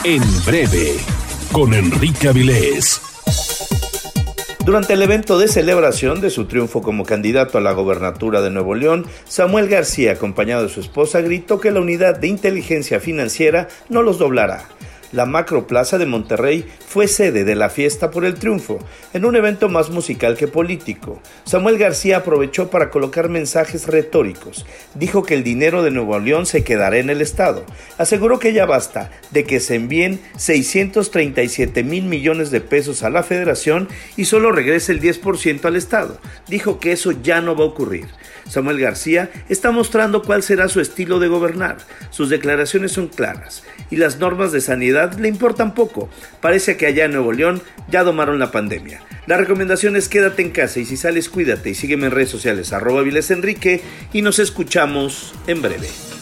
En breve, con Enrique Avilés. Durante el evento de celebración de su triunfo como candidato a la gobernatura de Nuevo León, Samuel García, acompañado de su esposa, gritó que la unidad de inteligencia financiera no los doblará. La Macroplaza de Monterrey fue sede de la fiesta por el triunfo, en un evento más musical que político. Samuel García aprovechó para colocar mensajes retóricos. Dijo que el dinero de Nuevo León se quedará en el Estado. Aseguró que ya basta de que se envíen 637,000 millones de pesos a la Federación y solo regrese el 10% al Estado. Dijo que eso ya no va a ocurrir. Samuel García está mostrando cuál será su estilo de gobernar. Sus declaraciones son claras y las normas de sanidad le importan poco. Parece que allá en Nuevo León ya domaron la pandemia. La recomendación es quédate en casa y si sales cuídate y sígueme en redes sociales @Avilés Enrique y nos escuchamos en breve.